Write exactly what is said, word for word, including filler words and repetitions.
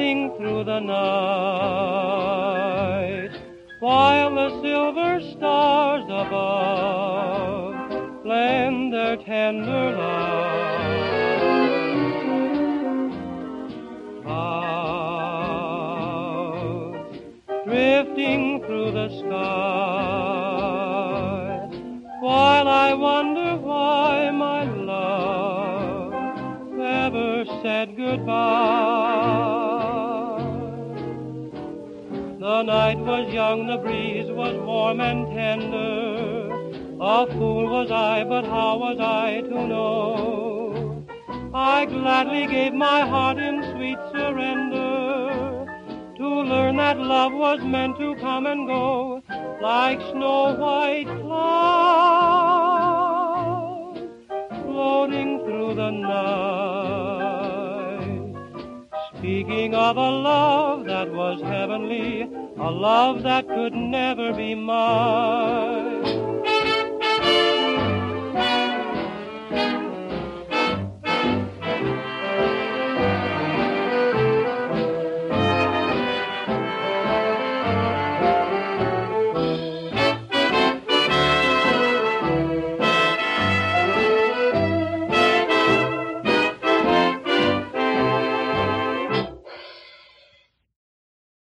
drifting through the night, while the silver stars above lend their tender light. Clouds drifting through the sky, while I wonder why my love never said goodbye. The night was young, the breeze was warm and tender. A fool was I, but how was I to know? I gladly gave my heart in sweet surrender, to learn that love was meant to come and go like snow-white clouds floating through the night, speaking of a love that was heavenly, a love that could never be mine.